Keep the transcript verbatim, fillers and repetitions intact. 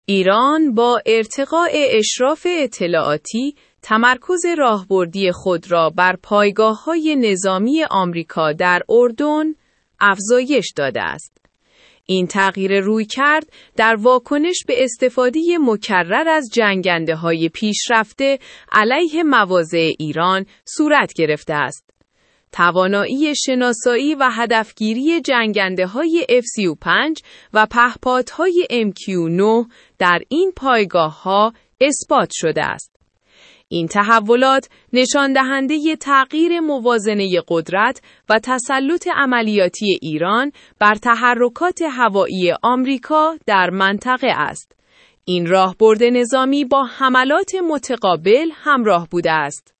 ایران با ارتقاء اشراف اطلاعاتی تمرکز راهبردی خود را بر پایگاه‌های نظامی آمریکا در اردن افزایش داده است. این تغییر رویکرد در واکنش به استفاده مکرر از جنگنده‌های پیشرفته علیه مواضع ایران صورت گرفته است. توانایی شناسایی و هدفگیری جنگنده‌های اف سی و پنج و پهپادهای ام کیو نه در این پایگاه‌ها اثبات شده است. این تحولات نشان دهنده تغییر موازنه قدرت و تسلط عملیاتی ایران بر تحرکات هوایی آمریکا در منطقه است. این راهبرد نظامی با حملات متقابل همراه بوده است.